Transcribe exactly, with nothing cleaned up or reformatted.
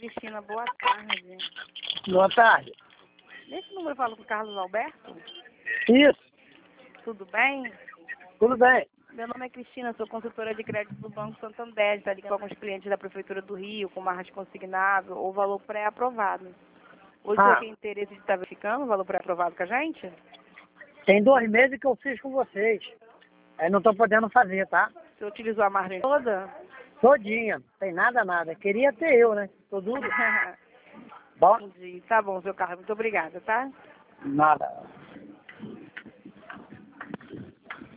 Cristina, boa tarde. Boa tarde. Nesse número eu falo com o Carlos Alberto? Isso, Tudo bem? tudo bem. Meu nome é Cristina, sou consultora de crédito do Banco Santander. Está ligando com alguns clientes da Prefeitura do Rio, com marra de consignável ou valor pré-aprovado. Hoje Ah. você tem interesse de estar verificando o valor pré-aprovado com a gente? Tem dois meses que eu fiz com vocês. Aí não tô podendo fazer, tá? Você utilizou a margem toda? Todinha, tem nada, nada. Queria ter eu, né? Tô duro. Bom, Entendi. Tá bom, seu Carlos. Muito obrigada, tá? nada.